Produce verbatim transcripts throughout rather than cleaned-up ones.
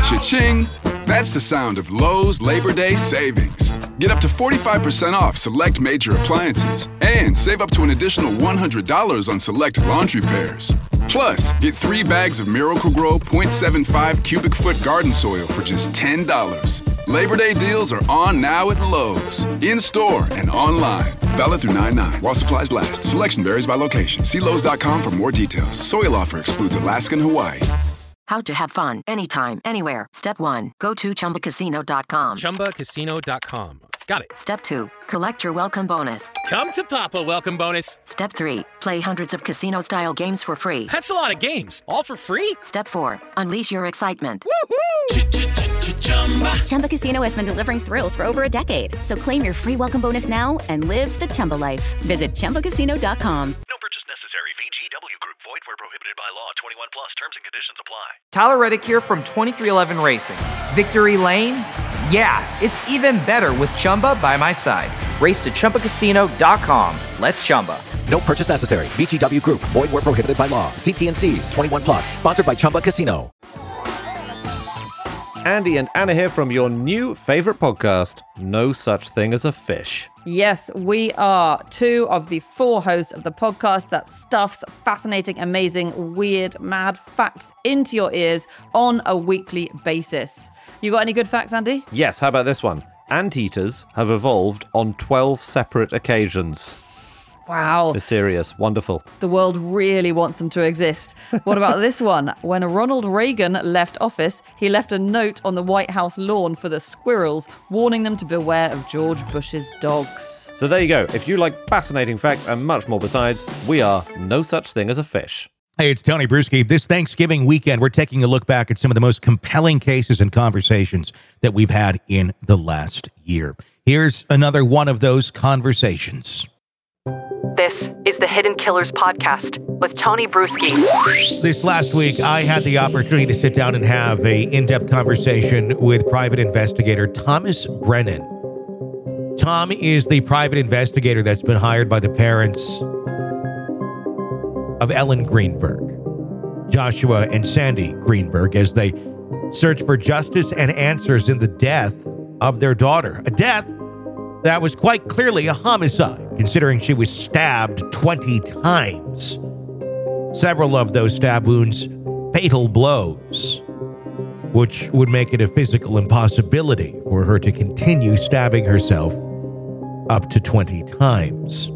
Cha-ching! That's the sound of Lowe's Labor Day savings. Get up to forty-five percent off select major appliances and save up to an additional one hundred dollars on select laundry pairs. Plus, get three bags of Miracle-Gro point seven five cubic foot garden soil for just ten dollars. Labor Day deals are on now at Lowe's, in-store and online. Valid through nine nine while supplies last. Selection varies by location. See Lowe's dot com for more details. Soil offer excludes Alaska and Hawaii. How to have fun anytime, anywhere. Step one, go to Chumba Casino dot com. Chumba Casino dot com. Got it. Step two, collect your welcome bonus. Come to Papa welcome bonus. Step three, play hundreds of casino-style games for free. That's a lot of games. All for free? Step four, unleash your excitement. Woohoo! Chumba Casino has been delivering thrills for over a decade. So claim your free welcome bonus now and live the Chumba life. Visit Chumba Casino dot com. No purchase necessary. V G W Group. Void where prohibited by law. twenty-one plus. Terms and conditions apply. Tyler Reddick here from twenty-three eleven Racing. Victory Lane? Yeah, it's even better with Chumba by my side. Race to Chumba Casino dot com. Let's Chumba. No purchase necessary. V G W Group. Void where prohibited by law. See T and C's. twenty-one plus. Sponsored by Chumba Casino. Andy and Anna here from your new favorite podcast, No Such Thing as a Fish. Yes, we are two of the four hosts of the podcast that stuffs fascinating, amazing, weird, mad facts into your ears on a weekly basis. You got any good facts, Andy? Yes, how about this one? Anteaters have evolved on twelve separate occasions. Wow. Mysterious. Wonderful. The world really wants them to exist. What about this one? When Ronald Reagan left office, he left a note on the White House lawn for the squirrels, warning them to beware of George Bush's dogs. So there you go. If you like fascinating facts and much more besides, we are No Such Thing as a Fish. Hey, it's Tony Bruschi. This Thanksgiving weekend, we're taking a look back at some of the most compelling cases and conversations that we've had in the last year. Here's another one of those conversations. This is the Hidden Killers Podcast with Tony Bruschi. This last week, I had the opportunity to sit down and have a in-depth conversation with private investigator Thomas Brennan. Tom is the private investigator that's been hired by the parents of Ellen Greenberg, Joshua and Sandy Greenberg, as they search for justice and answers in the death of their daughter. A death that was quite clearly a homicide, considering she was stabbed twenty times. Several of those stab wounds, fatal blows, which would make it a physical impossibility for her to continue stabbing herself up to twenty times.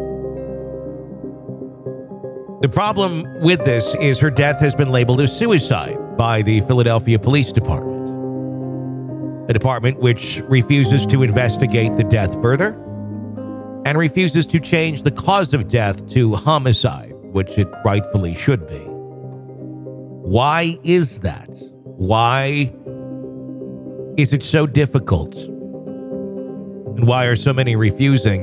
The problem with this is her death has been labeled as suicide by the Philadelphia Police Department. A department which refuses to investigate the death further and refuses to change the cause of death to homicide, which it rightfully should be. Why is that? Why is it so difficult? And why are so many refusing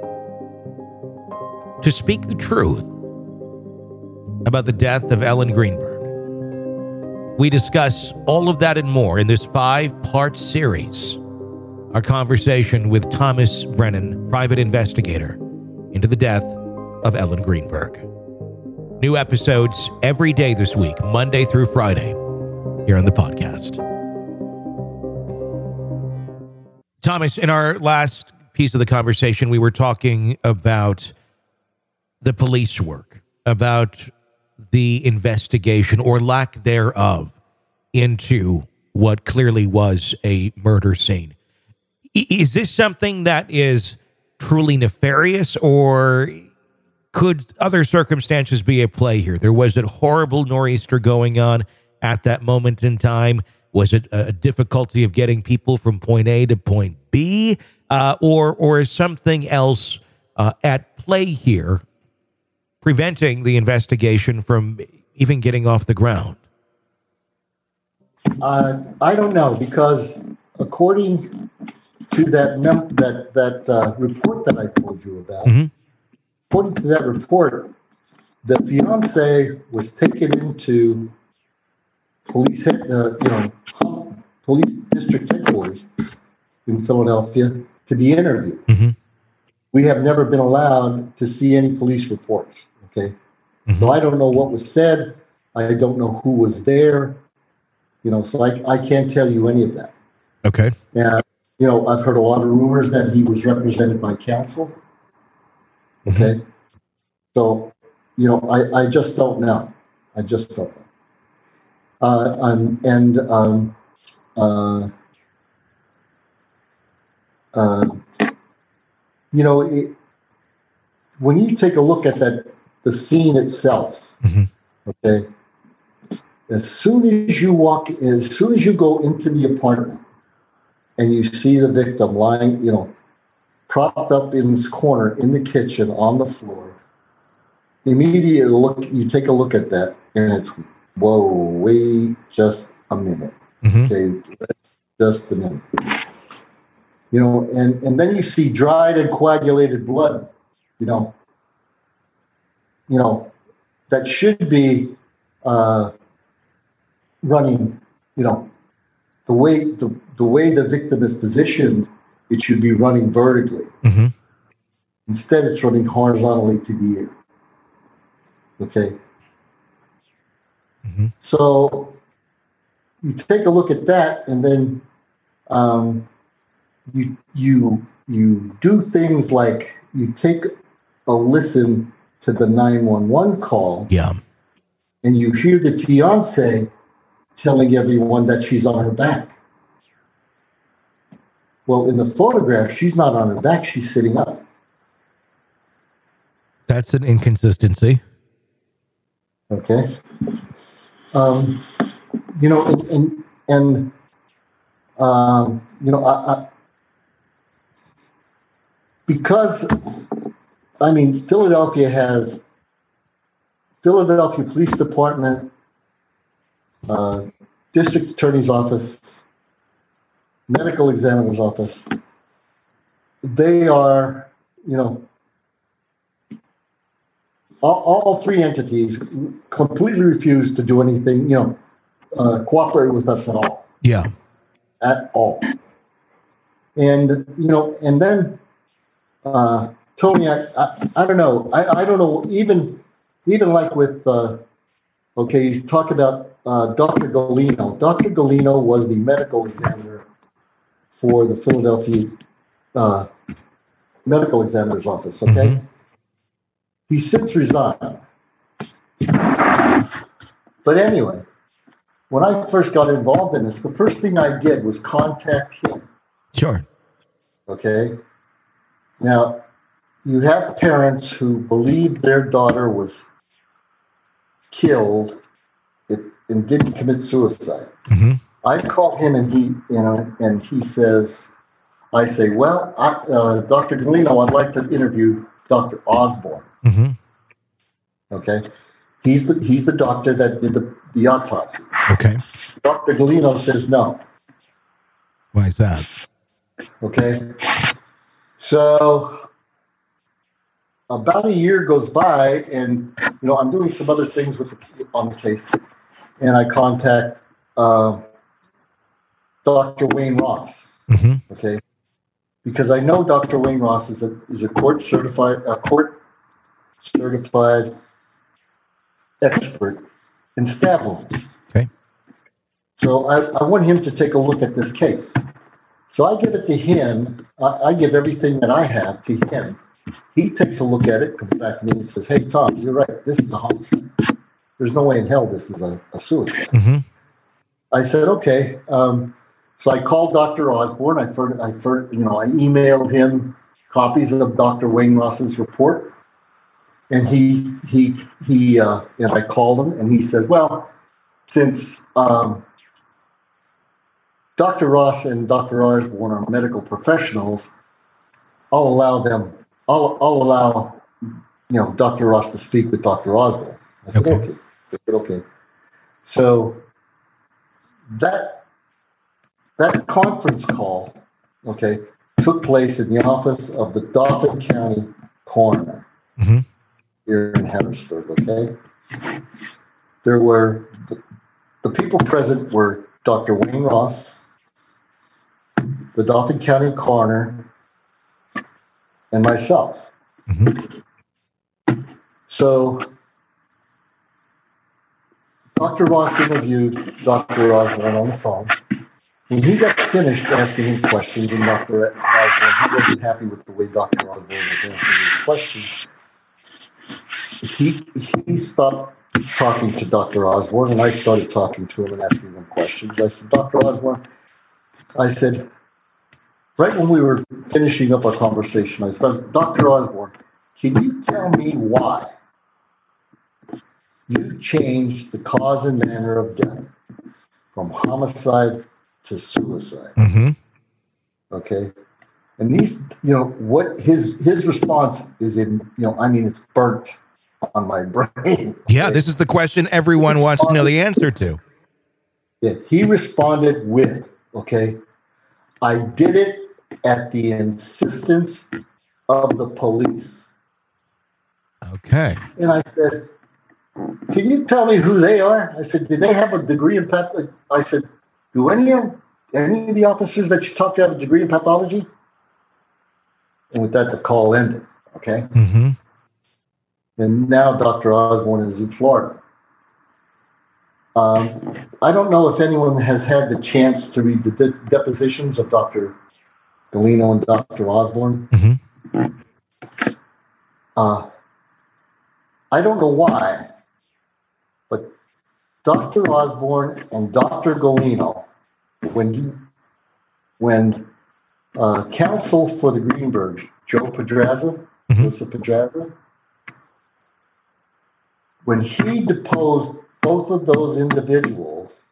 to speak the truth about the death of Ellen Greenberg? We discuss all of that and more in this five-part series. Our conversation with Thomas Brennan, private investigator, into the death of Ellen Greenberg. New episodes every day this week, Monday through Friday, here on the podcast. Thomas, in our last piece of the conversation, we were talking about the police work, about the investigation or lack thereof into what clearly was a murder scene. Is this something that is truly nefarious, or could other circumstances be at play here? There was a horrible nor'easter going on at that moment in time. Was it a difficulty of getting people from point A to point B, uh, or or is something else uh, at play here, preventing the investigation from even getting off the ground? Uh, I don't know, because according to that mem- that that uh, report that I told you about, mm-hmm. according to that report, the fiance was taken into police, uh, you know, police district headquarters in Philadelphia to be interviewed. Mm-hmm. We have never been allowed to see any police reports. Okay, mm-hmm. So I don't know what was said. I don't know who was there. You know, so I, I can't tell you any of that. Okay. And, you know, I've heard a lot of rumors that he was represented by counsel. Okay. Mm-hmm. So, you know, I, I just don't know. I just don't know. Uh, um, and, um, uh, uh, you know, it, when you take a look at that, the scene itself, mm-hmm. okay, as soon as you walk, as soon as you go into the apartment and you see the victim lying, you know, propped up in this corner in the kitchen on the floor, immediately look, you take a look at that and it's, whoa, wait just a minute. Mm-hmm. Okay, just a minute. You know, and, and then you see dried and coagulated blood, you know, you know, that should be uh, running, you know, the way the, the way the victim is positioned, it should be running vertically. Mm-hmm. Instead, it's running horizontally to the ear. Okay. Mm-hmm. So you take a look at that, and then um, you you you do things like you take a listen to the nine one one call. Yeah. And you hear the fiance telling everyone that she's on her back. Well, in the photograph, she's not on her back, she's sitting up. That's an inconsistency. Okay. Um, you know, and, and, and um, you know, I, I, because, I mean, Philadelphia has Philadelphia Police Department, uh, District Attorney's Office, Medical Examiner's Office. They are, you know, all, all three entities completely refuse to do anything, you know, uh, cooperate with us at all. Yeah. At all. And, you know, and then, uh, Tony, I, I, I don't know. I, I don't know. Even, even like with, uh, okay, you talk about uh, Doctor Galino. Doctor Galino was the medical examiner for the Philadelphia uh, Medical Examiner's Office. Okay, mm-hmm. He's since resigned. But anyway, when I first got involved in this, the first thing I did was contact him. Sure. Okay. Now, you have parents who believe their daughter was killed it, and didn't commit suicide. Mm-hmm. I called him and he, you know, and he says, I say, well, I, uh, Doctor Galino, I'd like to interview Doctor Osborne. Mm-hmm. Okay. He's the, he's the doctor that did the, the autopsy. Okay. Doctor Galino says no. Why is that? Okay. So about a year goes by, and you know I'm doing some other things with the, on the case, and I contact uh, Doctor Wayne Ross. Mm-hmm. Okay, because I know Doctor Wayne Ross is a is a court certified a court certified expert in stab wounds. Okay, so I, I want him to take a look at this case. So I give it to him. I, I give everything that I have to him. He takes a look at it, comes back to me and says, hey, Tom, you're right. This is a homicide. There's no way in hell this is a, a suicide. Mm-hmm. I said, okay. Um, so I called Doctor Osborne. I, first, I first, you know, I emailed him copies of Doctor Wayne Ross's report. And he, he, he, uh, and I called him and he said, well, since um, Doctor Ross and Doctor Osborne are medical professionals, I'll allow them I'll, I'll allow, you know, Doctor Ross to speak with Doctor Osborne. I said, okay. okay. I said, okay. So that that conference call, okay, took place in the office of the Dauphin County Coroner mm-hmm. here in Harrisburg, okay? There were, the, the people present were Doctor Wayne Ross, the Dauphin County Coroner, and myself. Mm-hmm. So Doctor Ross interviewed Doctor Osborne on the phone. When he got finished asking him questions, and Doctor Osborne, he wasn't happy with the way Doctor Osborne was answering his questions, he, he stopped talking to Doctor Osborne, and I started talking to him and asking him questions. I said, Doctor Osborne, I said, right when we were finishing up our conversation, I said, Doctor Osborne, can you tell me why you changed the cause and manner of death from homicide to suicide? Mm-hmm. Okay. And these, you know, what his his response is in, you know, I mean, it's burnt on my brain. Okay? Yeah, this is the question everyone wants to know the answer to. Yeah, he responded with, okay, I did it at the insistence of the police. Okay. And I said, can you tell me who they are? I said, did they have a degree in path? I said, do any of any of the officers that you talked to have a degree in pathology? And with that, the call ended. Okay. Mm-hmm. And now Doctor Osborne is in Florida. Um, I don't know if anyone has had the chance to read the de- depositions of Doctor Galino and Doctor Osborne. Mm-hmm. Uh, I don't know why, but Doctor Osborne and Doctor Galino, when when uh, counsel for the Greenberg, Joe Pedraza, mm-hmm. Joseph Pedraza, when he deposed both of those individuals,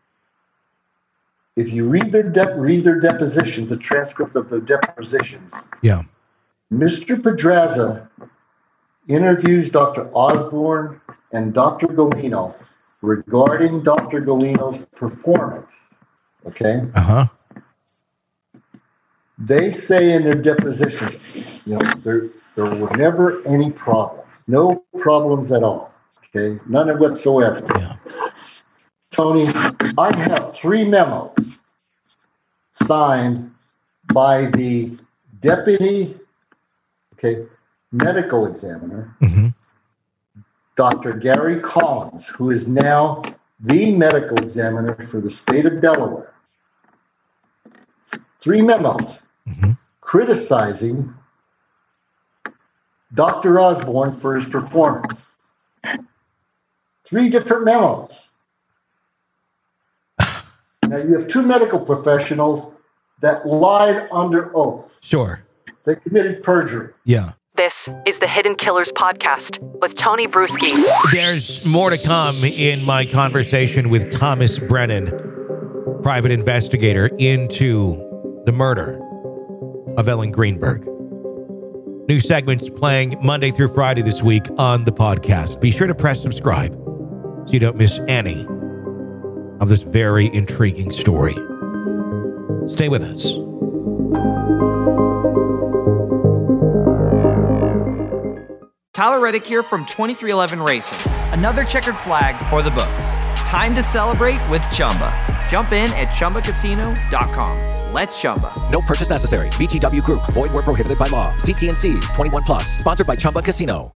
if you read their de- read their depositions, the transcript of their depositions, yeah, Mister Pedraza interviews Doctor Osborne and Doctor Galino regarding Doctor Galino's performance. Okay. Uh huh. They say in their depositions, you know, there there were never any problems, no problems at all. Okay, none whatsoever. Yeah. Tony, I have three memos signed by the deputy, okay, medical examiner, mm-hmm. Doctor Gary Collins, who is now the medical examiner for the state of Delaware. Three memos mm-hmm. criticizing Doctor Osborne for his performance. Three different memos. Now you have two medical professionals that lied under oath. Sure. They committed perjury. Yeah. This is the Hidden Killers podcast with Tony Bruschi. There's more to come in my conversation with Thomas Brennan, private investigator into the murder of Ellen Greenberg. New segments playing Monday through Friday this week on the podcast. Be sure to press subscribe so you don't miss any of this very intriguing story. Stay with us. Tyler Reddick here from twenty-three eleven Racing. Another checkered flag for the books. Time to celebrate with Chumba. Jump in at Chumba Casino dot com. Let's Chumba. No purchase necessary. V G W Group. Void where prohibited by law. See T N Cs. twenty-one plus. Sponsored by Chumba Casino.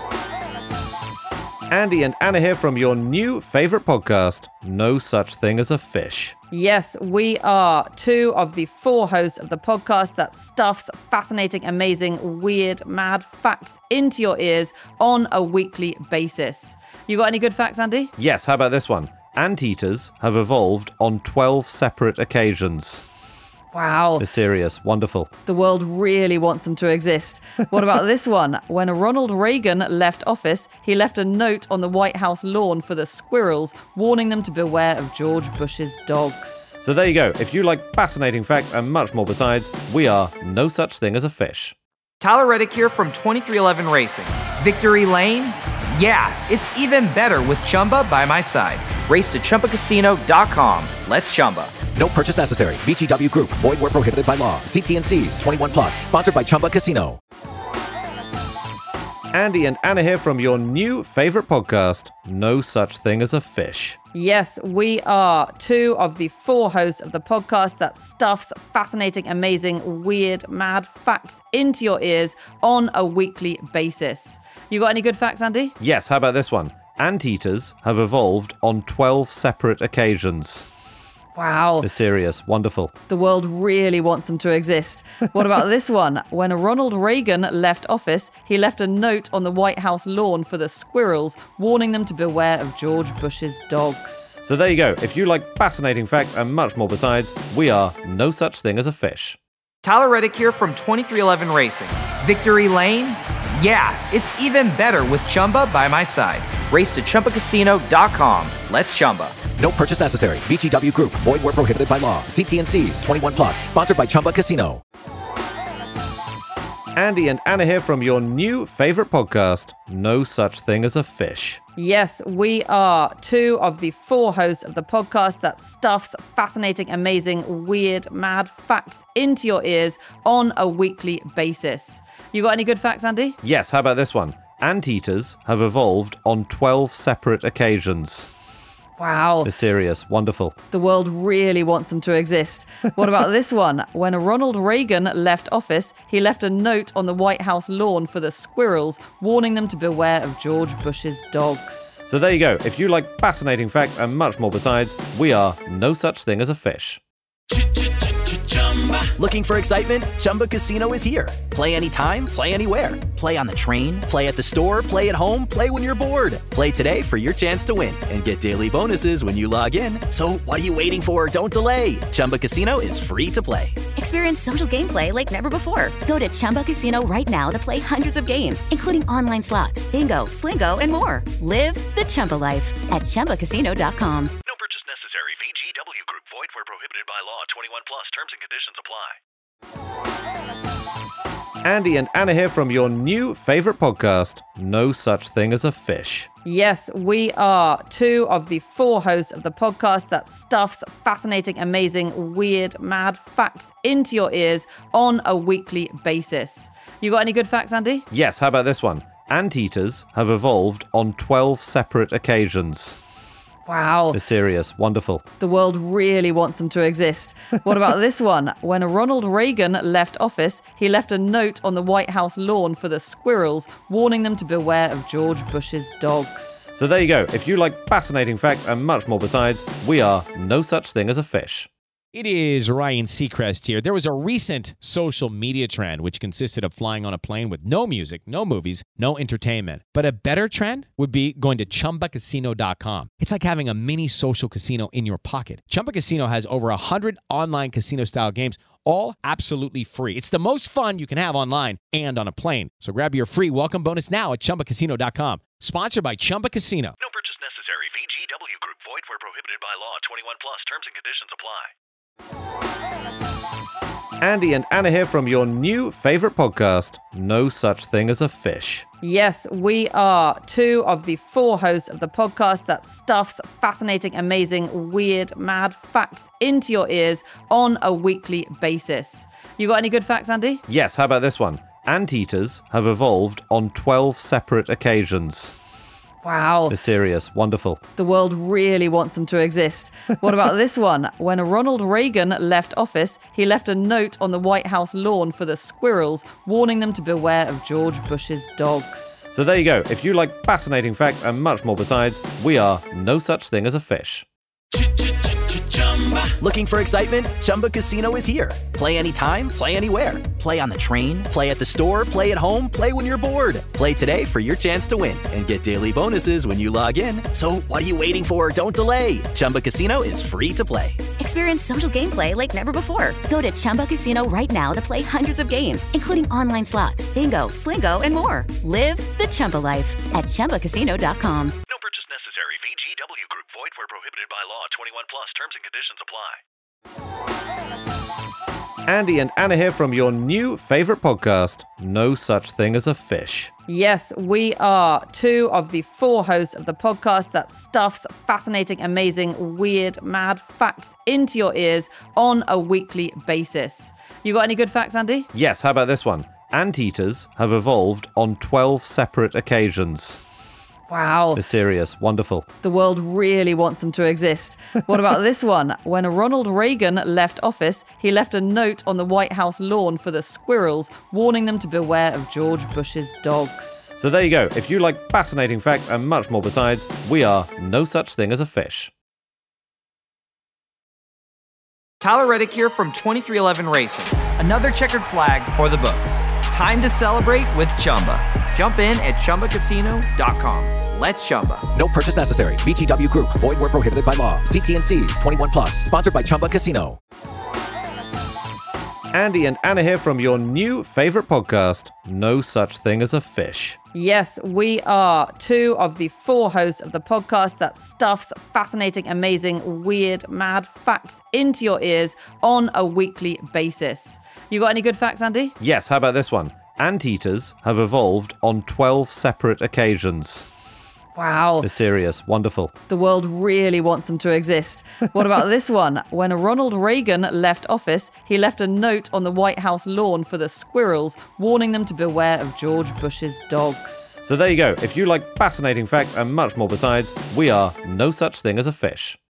Andy and Anna here from your new favorite podcast, No Such Thing as a Fish. Yes, we are two of the four hosts of the podcast that stuffs fascinating, amazing, weird, mad facts into your ears on a weekly basis. You got any good facts, Andy? Yes, how about this one? Anteaters have evolved on twelve separate occasions. Wow. Mysterious. Wonderful. The world really wants them to exist. What about this one? When Ronald Reagan left office, he left a note on the White House lawn for the squirrels, warning them to beware of George Bush's dogs. So there you go. If you like fascinating facts and much more besides, we are No Such Thing as a Fish. Tyler Reddick here from twenty-three eleven Racing. Victory Lane? Yeah, it's even better with Chumba by my side. Race to Chumba Casino dot com. Let's Chumba. No purchase necessary. V G W Group. Void where prohibited by law. See T N Cs. twenty-one plus. Sponsored by Chumba Casino. Andy and Anna here from your new favorite podcast, No Such Thing as a Fish. Yes, we are two of the four hosts of the podcast that stuffs fascinating, amazing, weird, mad facts into your ears on a weekly basis. You got any good facts, Andy? Yes, how about this one? Anteaters have evolved on twelve separate occasions. Wow. Mysterious. Wonderful. The world really wants them to exist. What about this one? When Ronald Reagan left office, he left a note on the White House lawn for the squirrels, warning them to beware of George Bush's dogs. So there you go. If you like fascinating facts and much more besides, we are No Such Thing as a Fish. Tyler Reddick here from twenty-three eleven Racing. Victory Lane? Yeah, it's even better with Chumba by my side. Race to Chumba Casino dot com. Let's Chumba. No purchase necessary. V G W Group. Void where prohibited by law. See T N Cs. twenty-one plus. Sponsored by Chumba Casino. Andy and Anna here from your new favorite podcast, No Such Thing as a Fish. Yes, we are two of the four hosts of the podcast that stuffs fascinating, amazing, weird, mad facts into your ears on a weekly basis. You got any good facts, Andy? Yes, how about this one? Anteaters have evolved on twelve separate occasions. Wow. Mysterious. Wonderful. The world really wants them to exist. What about this one? When Ronald Reagan left office, he left a note on the White House lawn for the squirrels, warning them to beware of George Bush's dogs. So there you go. If you like fascinating facts and much more besides, we are No Such Thing as a Fish. Looking for excitement? Chumba Casino is here. Play anytime, play anywhere. Play on the train, play at the store, play at home, play when you're bored. Play today for your chance to win and get daily bonuses when you log in. So what are you waiting for? Don't delay. Chumba Casino is free to play. Experience social gameplay like never before. Go to Chumba Casino right now to play hundreds of games, including online slots, bingo, Slingo, and more. Live the Chumba life at Chumba Casino dot com. No purchase necessary. V G W Group. Void where prohibited by law. twenty-one plus. Terms and conditions apply. Andy and Anna here from your new favorite podcast, No Such Thing as a Fish. Yes, we are two of the four hosts of the podcast that stuffs fascinating, amazing, weird, mad facts into your ears on a weekly basis. You got any good facts, Andy? Yes, how about this one? Anteaters have evolved on twelve separate occasions. Wow. Mysterious. Wonderful. The world really wants them to exist. What about this one? When Ronald Reagan left office, he left a note on the White House lawn for the squirrels, warning them to beware of George Bush's dogs. So there you go. If you like fascinating facts and much more besides, we are No Such Thing as a Fish. It is Ryan Seacrest here. There was a recent social media trend which consisted of flying on a plane with no music, no movies, no entertainment. But a better trend would be going to Chumba Casino dot com. It's like having a mini social casino in your pocket. Chumba Casino has over one hundred online casino-style games, all absolutely free. It's the most fun you can have online and on a plane. So grab your free welcome bonus now at Chumba Casino dot com. Sponsored by Chumba Casino. No purchase necessary. V G W Group. Void where prohibited by law. twenty-one plus. Terms and conditions apply. Andy and Anna here from your new favorite podcast, No Such Thing as a Fish. Yes, we are two of the four hosts of the podcast that stuffs fascinating, amazing, weird, mad facts into your ears on a weekly basis. You got any good facts, Andy? Yes, how about this one? Anteaters have evolved on twelve separate occasions. Wow. Mysterious. Wonderful. The world really wants them to exist. What about this one? When Ronald Reagan left office, he left a note on the White House lawn for the squirrels, warning them to beware of George Bush's dogs. So there you go. If you like fascinating facts and much more besides, we are No Such Thing as a Fish. Looking for excitement? Chumba Casino is here. Play anytime, play anywhere. Play on the train, play at the store, play at home, play when you're bored. Play today for your chance to win and get daily bonuses when you log in. So what are you waiting for? Don't delay. Chumba Casino is free to play. Experience social gameplay like never before. Go to Chumba Casino right now to play hundreds of games, including online slots, bingo, Slingo, and more. Live the Chumba life at Chumba Casino dot com. No purchase necessary. V G W Group. Void where prohibited by law. twenty-one plus. Terms and conditions apply. Andy and Anna here from your new favorite podcast, No Such Thing as a Fish. Yes, we are two of the four hosts of the podcast that stuffs fascinating, amazing, weird, mad facts into your ears on a weekly basis. You got any good facts, Andy? Yes, how about this one? Anteaters have evolved on twelve separate occasions. Wow. Mysterious. Wonderful. The world really wants them to exist. What about this one? When Ronald Reagan left office, he left a note on the White House lawn for the squirrels, warning them to beware of George Bush's dogs. So there you go. If you like fascinating facts and much more besides, we are No Such Thing as a Fish. Tyler Reddick here from twenty-three eleven Racing. Another checkered flag for the books. Time to celebrate with Chumba. Jump in at Chumba Casino dot com. Let's Chumba. No purchase necessary. V G W Group. Void where prohibited by law. See T N Cs. twenty-one plus. Sponsored by Chumba Casino. Andy and Anna here from your new favorite podcast, No Such Thing as a Fish. Yes, we are two of the four hosts of the podcast that stuffs fascinating, amazing, weird, mad facts into your ears on a weekly basis. You got any good facts, Andy? Yes, how about this one? Anteaters have evolved on twelve separate occasions. Wow. Mysterious. Wonderful. The world really wants them to exist. What about this one? When Ronald Reagan left office, he left a note on the White House lawn for the squirrels, warning them to beware of George Bush's dogs. So there you go. If you like fascinating facts and much more besides, we are No Such Thing as a Fish.